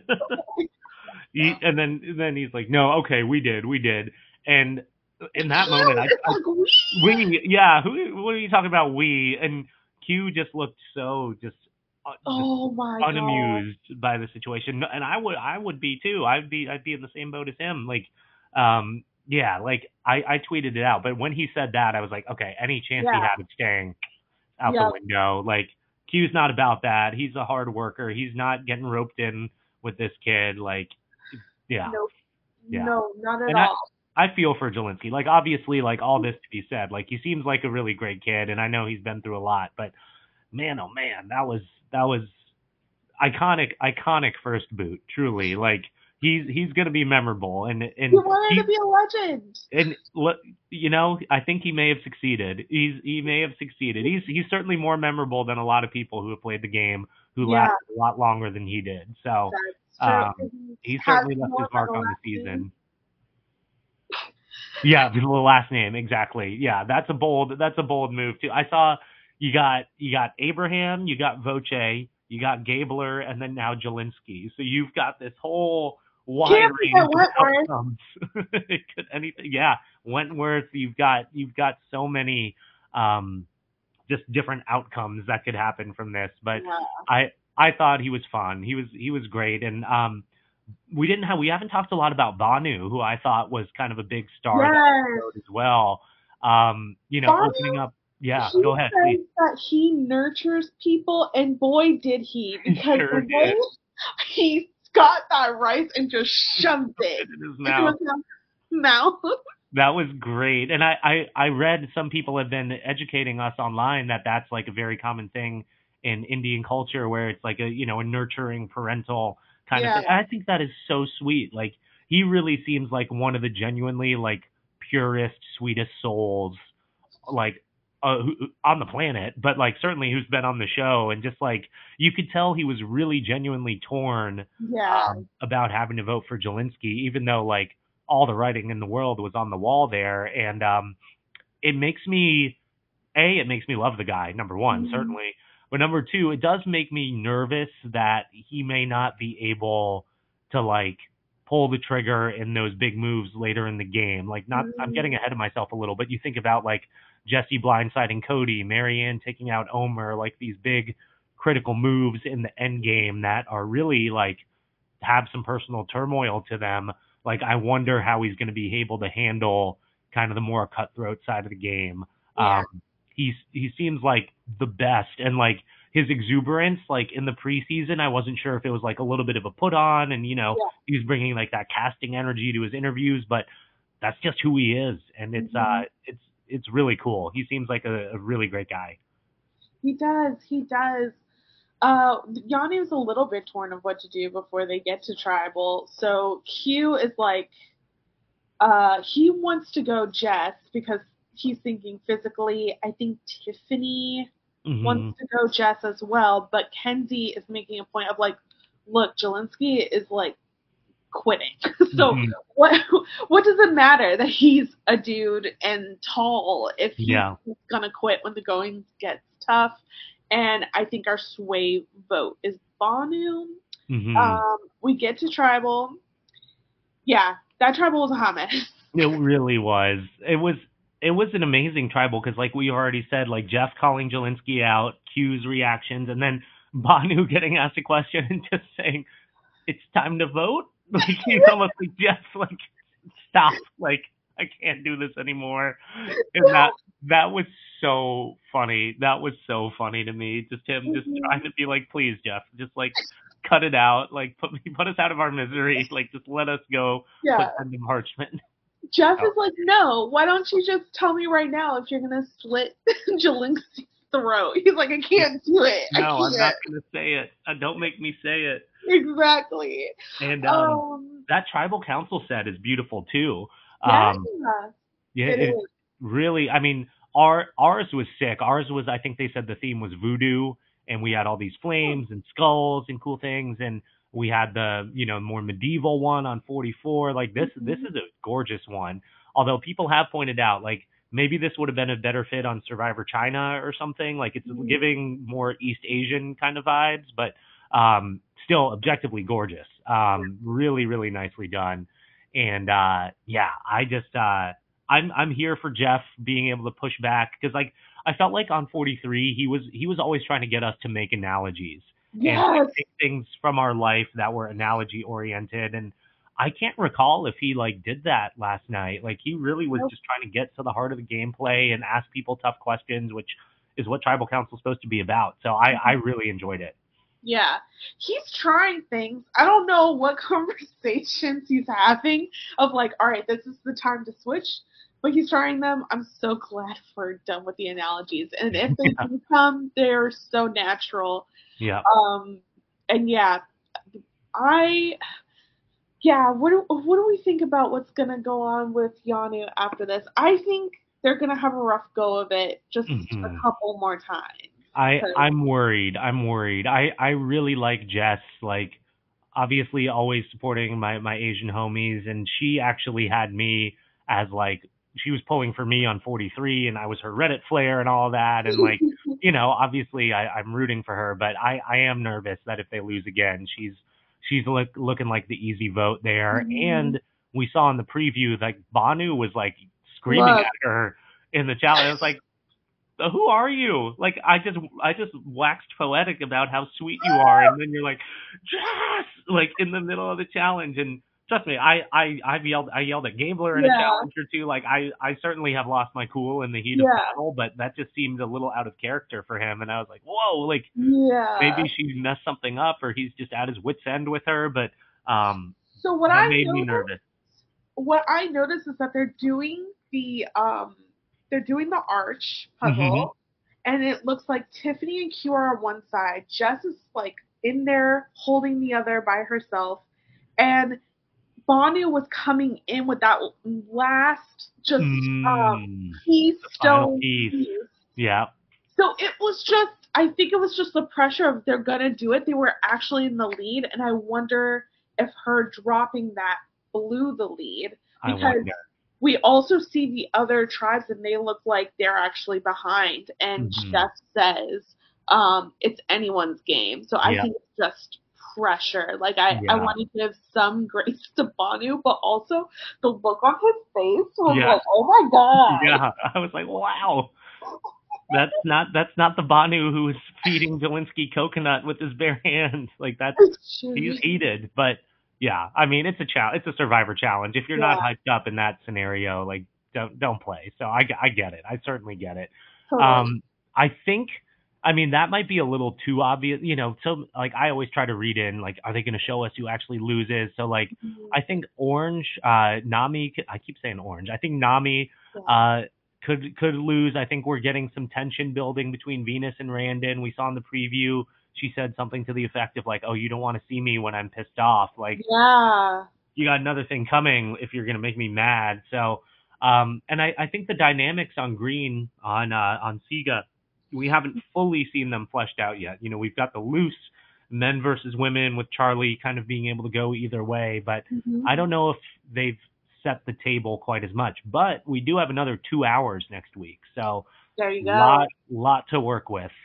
S4: And then he's like, no, okay, we did. And in that moment, what are you talking about? We and Q just looked so just
S3: oh my god,
S4: unamused by the situation, and I would be too. I'd be in the same boat as him. Like, yeah, like I tweeted it out, but when he said that, I was like, okay, any chance he had of staying out the window. Like, Q's not about that. He's a hard worker. He's not getting roped in with this kid. Like, yeah.
S3: No, not at all.
S4: I feel for Jelinski. Like, obviously, like, all this to be said, like, he seems like a really great kid, and I know he's been through a lot, but man, oh man, that was iconic first boot, truly. Like, he's going to be memorable, and
S3: he wanted to be a legend.
S4: And you know, I think he may have succeeded. He may have succeeded. He's certainly more memorable than a lot of people who have played the game who lasted a lot longer than he did. So he certainly left his mark on the season. Yeah, the last name, exactly. Yeah, that's a bold move too. I saw you got Abraham, you got Voce, you got Gabler, and then now Jelinski. So you've got this whole wide range of outcomes. It could anything. Yeah, Wentworth. You've got so many just different outcomes that could happen from this. But I thought he was fun. He was great, and we haven't talked a lot about Banu, who I thought was kind of a big star as well. You know, Banu, opening up. Yeah, go ahead, please.
S3: That he nurtures people, and boy did he, because the way he got that rice and just shoved it
S4: in his mouth.
S3: That
S4: was great. And I read some people have been educating us online that that's like a very common thing in Indian culture, where it's like a nurturing parental kind of thing. I think that is so sweet. Like, he really seems like one of the genuinely like purest, sweetest souls like on the planet, but like certainly who's been on the show. And just like, you could tell he was really genuinely torn about having to vote for Jelinski, even though like all the writing in the world was on the wall there. And it makes me love the guy, number one, certainly. But number two, it does make me nervous that he may not be able to like pull the trigger in those big moves later in the game. Like, I'm getting ahead of myself a little, but you think about like Jesse blindsiding Cody, Marianne taking out Omer, like these big critical moves in the end game that are really like have some personal turmoil to them. Like, I wonder how he's going to be able to handle kind of the more cutthroat side of the game.
S3: Yeah.
S4: He seems like the best, and like his exuberance, like in the preseason, I wasn't sure if it was like a little bit of a put on, and he was bringing like that casting energy to his interviews, but that's just who he is, and it's really cool. He seems like a really great guy.
S3: He does. Yanni was a little bit torn of what to do before they get to tribal. So Q is like, he wants to go Jess because he's thinking physically. I think Tiffany wants to go Jess as well, but Kenzie is making a point of like, look, Jelinski is like quitting. So what does it matter that he's a dude and tall if he's gonna quit when the going gets tough? And I think our sway vote is Banu. We get to tribal. Yeah, that tribal was a hot mess.
S4: It really was. It was an amazing tribal because, like we already said, like Jeff calling Jelinski out, Q's reactions, and then Banu getting asked a question and just saying, "It's time to vote." Like he's almost like Jeff, like stop, like I can't do this anymore. And that was so funny. That was so funny to me. Just him just trying to be like, please, Jeff, just like cut it out. Like put us out of our misery. Like just let us go.
S3: Yeah.
S4: Put Brendan Hartman.
S3: Jeff is like, no, why don't you just tell me right now if you're going to slit Jelinski's throat? He's like, I can't do it.
S4: No, I'm not going to say it. Don't make me say it.
S3: Exactly.
S4: And that tribal council set is beautiful too.
S3: Yeah,
S4: it really, I mean, ours was sick. Ours was, I think they said the theme was voodoo, and we had all these flames and skulls and cool things, and we had the, more medieval one on 44. Like this is a gorgeous one. Although people have pointed out, like, maybe this would have been a better fit on Survivor China or something. Like it's giving more East Asian kind of vibes, but still objectively gorgeous. Really, really nicely done. And I just I'm here for Jeff being able to push back because like I felt like on 43 he was always trying to get us to make analogies.
S3: Yes.
S4: And take things from our life that were analogy oriented. And I can't recall if he like did that last night. Like he really was just trying to get to the heart of the gameplay and ask people tough questions, which is what Tribal Council is supposed to be about. So I really enjoyed it.
S3: Yeah, he's trying things. I don't know what conversations he's having of like, all right, this is the time to switch, but he's trying them. I'm so glad we're done with the analogies. And if they do come, they're so natural.
S4: Yeah.
S3: And what do we think about what's gonna go on with Yanu after this? I think they're gonna have a rough go of it just a couple more times.
S4: I'm worried. I really like Jess, like obviously always supporting my Asian homies, and she actually had me as like she was pulling for me on 43 and I was her Reddit flare and all that, and like obviously I'm rooting for her, but I am nervous that if they lose again, she's looking like the easy vote there. And we saw in the preview like Banu was like screaming at her in the challenge. I was like, who are you? Like I just waxed poetic about how sweet you are, and then you're like, Jess, like in the middle of the challenge. And trust me, I yelled at Gabler in a challenge or two. Like I certainly have lost my cool in the heat of battle, but that just seemed a little out of character for him. And I was like, whoa, like maybe she messed something up, or he's just at his wit's end with her. But
S3: so what
S4: that made me nervous.
S3: What I noticed is that they're doing the arch puzzle, and it looks like Tiffany and Q are on one side. Jess is like in there holding the other by herself, and Banu was coming in with that last just stone piece.
S4: Yeah.
S3: So it was just, I think it was just the pressure of they're gonna do it. They were actually in the lead, and I wonder if her dropping that blew the lead, because we also see the other tribes and they look like they're actually behind, and Jeff says it's anyone's game. So I think it's just pressure. Like I want to give some grace to Banu, but also the look on his face was like, oh my god.
S4: Yeah, I was like, wow. That's not the Banu who is feeding Jelinski coconut with his bare hands. Like he's heated, but yeah, I mean it's a Survivor challenge. If you're not hyped up in that scenario, like don't play. So I get it. I certainly get it. Totally. I think, I mean, that might be a little too obvious, so like I always try to read in, like, are they going to show us who actually loses? So like, I think Orange, Nami, I keep saying Orange. I think Nami could lose. I think we're getting some tension building between Venus and Randon. We saw in the preview, she said something to the effect of like, oh, you don't want to see me when I'm pissed off. Like, you got another thing coming if you're going to make me mad. So, and I think the dynamics on Green, on Siga, we haven't fully seen them fleshed out yet. We've got the loose men versus women with Charlie kind of being able to go either way, but I don't know if they've set the table quite as much. But we do have another 2 hours next week, so
S3: there you go.
S4: Lot to work with.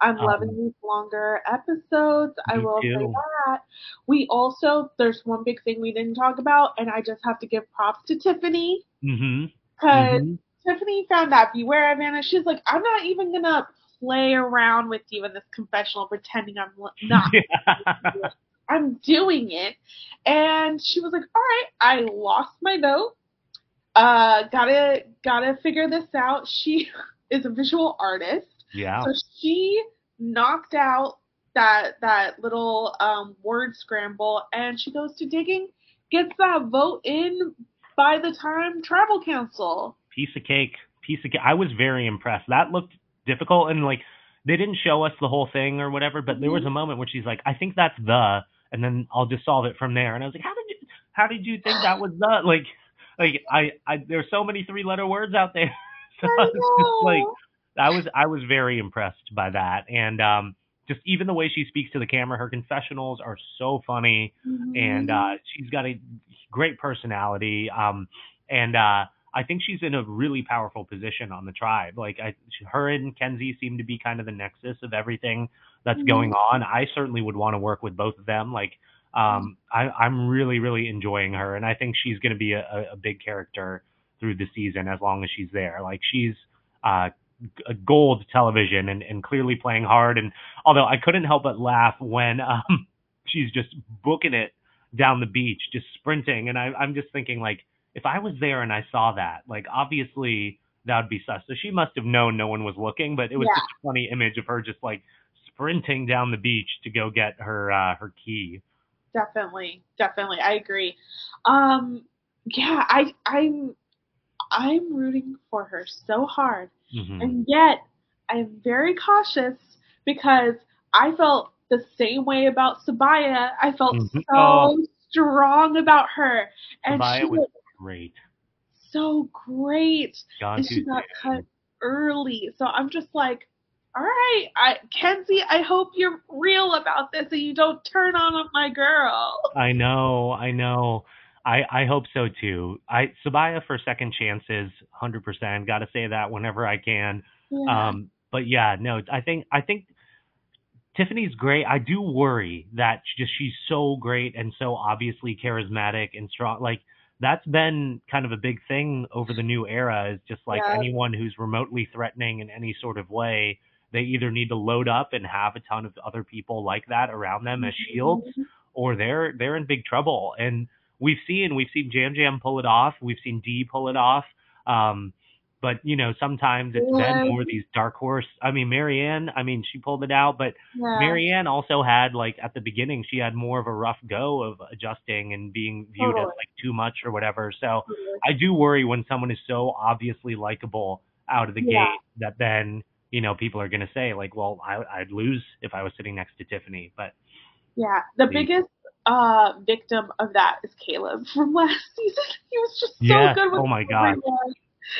S3: I'm loving these longer episodes. I
S4: Me
S3: will say
S4: too.
S3: that. We also, there's one big thing we didn't talk about, and I just have to give props to Tiffany,
S4: Mhm.
S3: because
S4: Mhm.
S3: Tiffany found that Beware of Anna. She's like, I'm not even going to play around with you in this confessional pretending I'm not.
S4: Yeah.
S3: I'm doing it. And she was like, all right, I lost my vote. Gotta figure this out. She is a visual artist,
S4: Yeah.
S3: so she knocked out that little word scramble, and she goes to digging, gets that vote in by the time Tribal Council.
S4: Piece of cake. I was very impressed. That looked difficult, and like they didn't show us the whole thing or whatever, but there was a moment where she's like, I think that's and then I'll just solve it from there. And I was like, how did you think that was I there's so many 3-letter words out there. So
S3: I
S4: it's just like
S3: know.
S4: I was very impressed by that. And just even the way she speaks to the camera, her confessionals are so funny, and
S3: Mhm.
S4: she's got a great personality. And I think she's in a really powerful position on the tribe. Like her and Kenzie seem to be kind of the nexus of everything that's going
S3: Mhm.
S4: on. I certainly would want to work with both of them. Like, I'm really, really enjoying her, and I think she's going to be a big character through the season as long as she's there. Like she's uh, a gold television and clearly playing hard. And although I couldn't help but laugh when she's just booking it down the beach, just sprinting, and I'm just thinking like, if I was there and I saw that, like obviously that would be sus. So she must have known no one was looking, but it was
S3: Yeah,
S4: such a funny image of her just like sprinting down the beach to go get her key.
S3: definitely, definitely. I agree. Um, yeah, I'm rooting for her so hard.
S4: Hmm.
S3: And yet, I'm very cautious because I felt the same way about Sabaya. I felt
S4: Hmm. Oh,
S3: so strong about her. And
S4: Sabaya
S3: she
S4: was
S3: was
S4: great.
S3: so great.
S4: Gone
S3: And she
S4: too
S3: got cut
S4: soon.
S3: early. So I'm just like, all right, Kenzie, I hope you're real about this and you don't turn on my girl.
S4: I know, I know. I hope so too. Sabaya for second chances, 100%. Got to say that whenever I can.
S3: Yeah.
S4: But yeah, no, I think Tiffany's great. I do worry that she's so great and so obviously charismatic and strong. Like that's been kind of a big thing over the new era is just like
S3: Yeah.
S4: anyone who's remotely threatening in any sort of way, they either need to load up and have a ton of other people like that around them as shields,
S3: Mhm.
S4: or they're in big trouble. And we've seen Jam Jam pull it off. We've seen Dee pull it off. Um, but sometimes it's been
S3: Yeah.
S4: more these dark horse. I mean, Marianne, she pulled it out, but
S3: Yeah.
S4: Marianne also had like at the beginning, she had more of a rough go of adjusting and being viewed as
S3: Totally.
S4: like too much or whatever. So
S3: Totally.
S4: I do worry when someone is so obviously likable out of the
S3: Yeah.
S4: gate that then, people are going to say like, well, I'd lose if I was sitting next to Tiffany, but
S3: Yeah. The
S4: the,
S3: biggest victim of that is Caleb from last season. He was just so
S4: yeah,
S3: good with
S4: oh my God.
S3: everyone.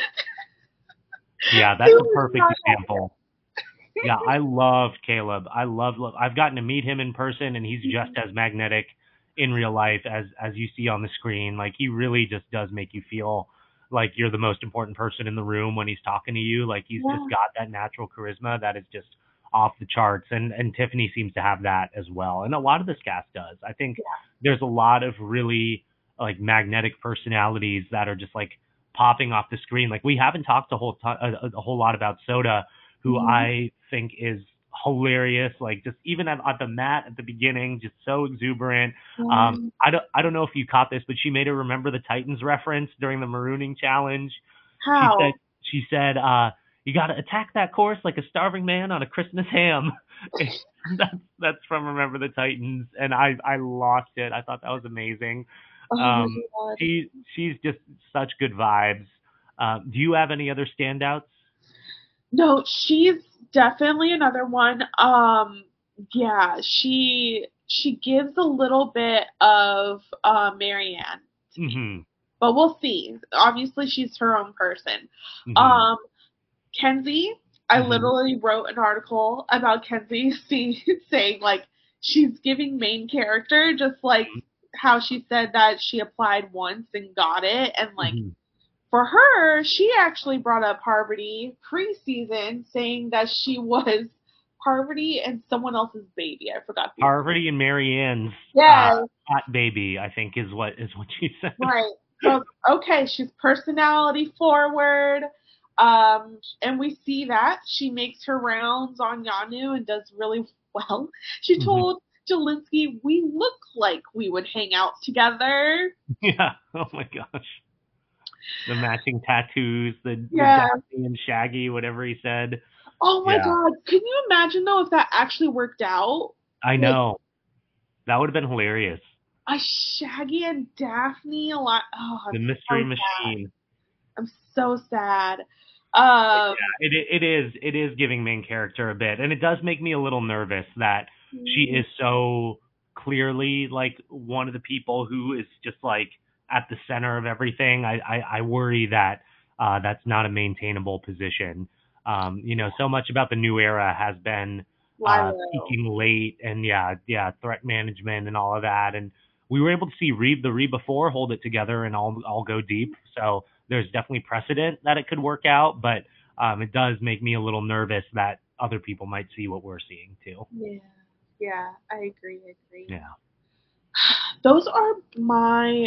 S4: Yeah,
S3: He
S4: that's a
S3: was
S4: perfect
S3: not
S4: example. Yeah, I love Caleb. I love. I've gotten to meet him in person, and he's just as magnetic in real life as you see on the screen. Like he really just does make you feel like you're the most important person in the room when he's talking to you. Like he's just
S3: Yeah.
S4: got that natural charisma that is just off the charts, and Tiffany seems to have that as well, and a lot of this cast does. I think there's a lot of really like magnetic personalities that are just like popping off the screen. Like we haven't talked a whole lot about Soda, who
S3: Mhm.
S4: I think is hilarious. Like just even at the mat at the beginning, just so exuberant.
S3: Um,
S4: I don't know if you caught this, but she made a Remember the Titans reference during the marooning challenge. She said
S3: how?
S4: she said you got to attack that course like a starving man on a Christmas ham. That's from Remember the Titans, and I lost it. I thought that was amazing.
S3: Oh my
S4: Um,
S3: god.
S4: she's just such good vibes. Do you have any other standouts?
S3: No, she's definitely another one. Yeah, she gives a little bit of Marianne to me,
S4: Hmm.
S3: but we'll see. Obviously, she's her own person.
S4: Hmm.
S3: Um, Kenzie, I
S4: Hmm.
S3: literally wrote an article about Kenzie saying like she's giving main character, just like how she said that she applied once and got it, and like
S4: Hmm.
S3: for her, she actually brought up Harvey preseason, saying that she was Parvati and someone else's baby. I forgot.
S4: Parvati and Marianne's
S3: Yes.
S4: hot baby, I think is what she said.
S3: Right. So, okay, she's personality forward. And we see that she makes her rounds on Yanu and does really well. She told Jelinsky, we look like we would hang out together.
S4: Yeah. Oh my gosh. The matching tattoos, the Daphne and Shaggy, whatever he said.
S3: Oh my God. Can you imagine though if that actually worked out?
S4: I know. That would have been hilarious.
S3: A Shaggy and Daphne a lot. Oh,
S4: the mystery machine.
S3: I'm so sad.
S4: It is giving main character a bit, and it does make me a little nervous that she is so clearly like one of the people who is just like at the center of everything. I worry that that's not a maintainable position. So much about the new era has been peaking late and threat management and all of that, and we were able to see the Reba 4 hold it together and all go deep. So there's definitely precedent that it could work out, but it does make me a little nervous that other people might see what we're seeing too.
S3: Yeah, I agree.
S4: Yeah.
S3: Those are my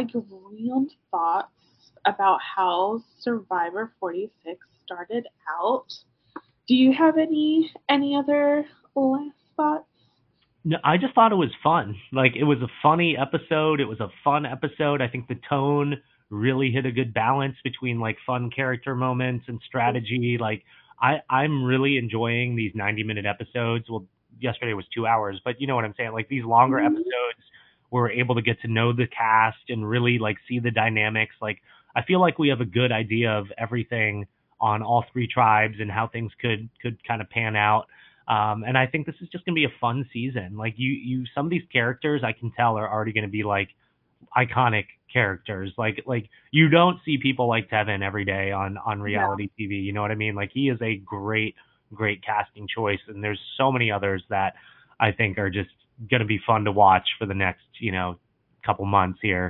S3: grand thoughts about how Survivor 46 started out. Do you have any other last thoughts?
S4: No, I just thought it was fun. Like, it was a funny episode. It was a fun episode. I think the tone really hit a good balance between like fun character moments and strategy. Like, I'm really enjoying these 90-minute episodes. Well, yesterday was 2 hours, but you know what I'm saying? Like, these longer episodes where we're able to get to know the cast and really like see the dynamics. Like, I feel like we have a good idea of everything on all three tribes and how things could kind of pan out. And I think this is just going to be a fun season. Like some of these characters I can tell are already going to be like iconic characters. Like you don't see people like Tevin every day on reality TV. You know what I mean? Like, he is a great casting choice. And there's so many others that I think are just going to be fun to watch for the next, couple months here.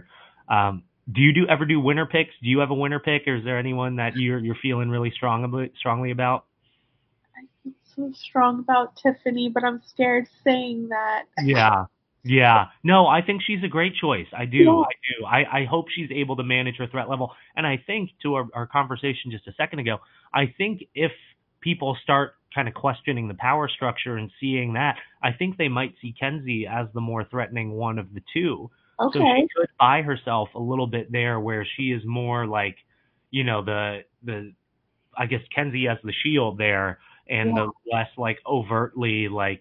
S4: Do you ever do winner picks? Do you have a winner pick, or is there anyone that you're feeling really strongly about?
S3: I feel so strong about Tiffany, but I'm scared saying that.
S4: Yeah. No, I think she's a great choice. I do. I hope she's able to manage her threat level. And I think, to our conversation just a second ago, I think if people start kind of questioning the power structure and seeing that, I think they might see Kenzie as the more threatening one of the two.
S3: Okay.
S4: So she could buy herself a little bit there, where she is more like, the I guess Kenzie as the shield there, and the less like overtly like,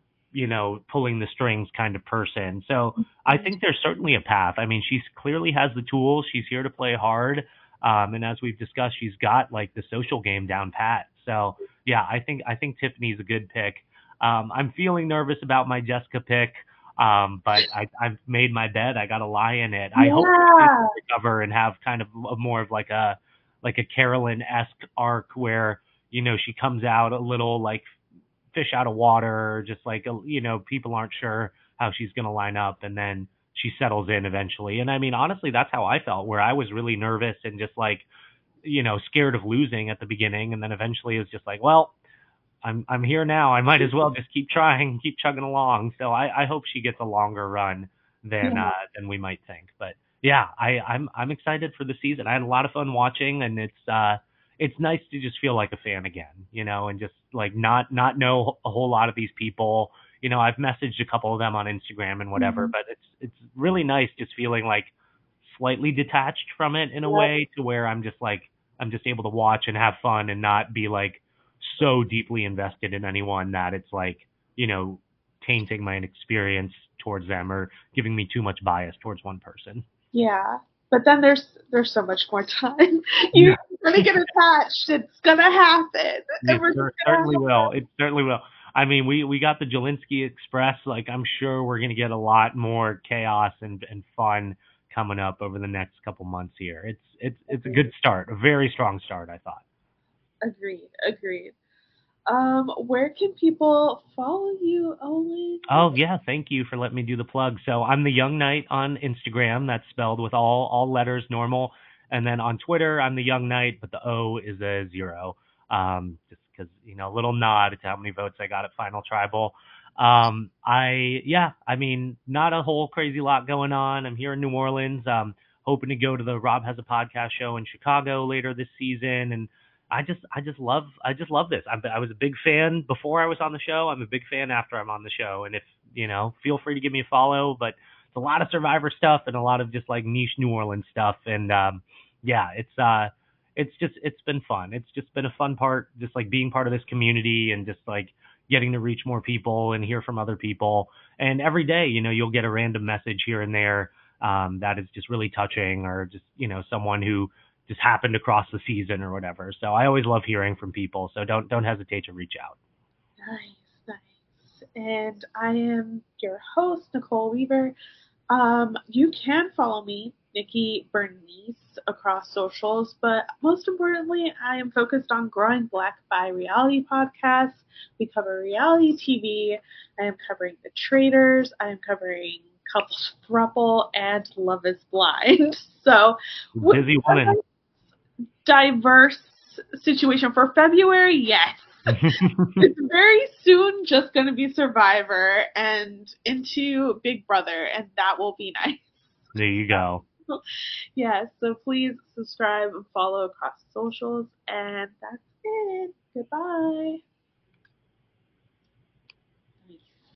S4: pulling the strings kind of person. So I think there's certainly a path. I mean, she clearly has the tools. She's here to play hard. And as we've discussed, she's got like the social game down pat. So yeah, I think Tiffany's a good pick. I'm feeling nervous about my Jessica pick. But I've made my bed. I got to lie in it. I hope to recover and have kind of more of like a Carolyn-esque arc where, she comes out a little like fish out of water, just like, people aren't sure how she's going to line up, and then she settles in eventually. And I mean, honestly, that's how I felt, where I was really nervous and just like, scared of losing at the beginning. And then eventually it's just like, well, I'm here now. I might as well just keep trying, keep chugging along. So I hope she gets a longer run than we might think. But yeah, I'm excited for the season. I had a lot of fun watching, and it's nice to just feel like a fan again, and just like not know a whole lot of these people. I've messaged a couple of them on Instagram and whatever, but it's really nice just feeling like slightly detached from it in a way, to where I'm just able to watch and have fun and not be like so deeply invested in anyone that it's like, tainting my experience towards them or giving me too much bias towards one person.
S3: Yeah. But then there's so much more time. You're gonna get attached. It's gonna happen.
S4: It certainly will. It certainly will. I mean, we got the Jelinsky Express. Like, I'm sure we're gonna get a lot more chaos and fun coming up over the next couple months here. It's a good start, a very strong start, I thought.
S3: Agreed. Where can people follow you, Owen?
S4: Oh yeah, thank you for letting me do the plug. So I'm the Young Knight on Instagram. That's spelled with all letters, normal. And then on Twitter, I'm the Young Knight, but the O is a 0. Just because a little nod to how many votes I got at Final Tribal. I mean, not a whole crazy lot going on. I'm here in New Orleans. Hoping to go to the Rob Has a Podcast show in Chicago later this season, and I just love this. I was a big fan before I was on the show. I'm a big fan after I'm on the show, and if feel free to give me a follow. But it's a lot of Survivor stuff and a lot of just like niche New Orleans stuff, and it's been fun. It's just been a fun part, just like being part of this community and just like getting to reach more people and hear from other people. And every day, you'll get a random message here and there that is just really touching, or just, someone who just happened to cross the season or whatever. So I always love hearing from people. So don't hesitate to reach out.
S3: Nice. And I am your host, Nicole Weaver. You can follow me, Nikki Bernice, across socials, but most importantly, I am focused on Growing Black by Reality podcast. We cover reality TV. I am covering The Traitors. I am covering Couples Throuple and Love is Blind. So,
S4: busy woman.
S3: Diverse situation for February, yes. It's very soon just going to be Survivor and into Big Brother, and that will be nice.
S4: There you go.
S3: Yeah, so please subscribe and follow across socials, and that's it. Goodbye. Nice.